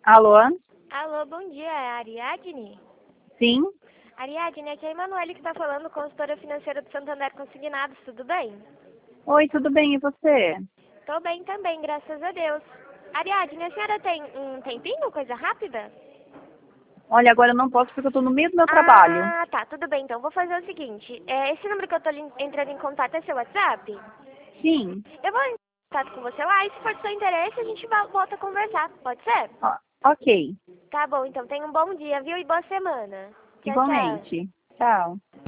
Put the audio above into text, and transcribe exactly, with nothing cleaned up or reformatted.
Alô? Alô, bom dia, é a Ariadne? Sim? Ariadne, aqui é a Emanuele que está falando, consultora financeira do Santander Consignados, tudo bem? Oi, tudo bem, e você? Tô bem também, graças a Deus. Ariadne, a senhora tem um tempinho, coisa rápida? Olha, agora eu não posso porque eu tô no meio do meu trabalho. Ah, tá, tudo bem, então vou fazer o seguinte, é, esse número que eu tô lin- entrando em contato é seu WhatsApp? Sim. Eu vou entrar em contato com você lá e se for do seu interesse a gente vo- volta a conversar, pode ser? Ó, ok. Tá bom, então tenha um bom dia, viu? E boa semana. Tchau, tchau. Igualmente. Tchau.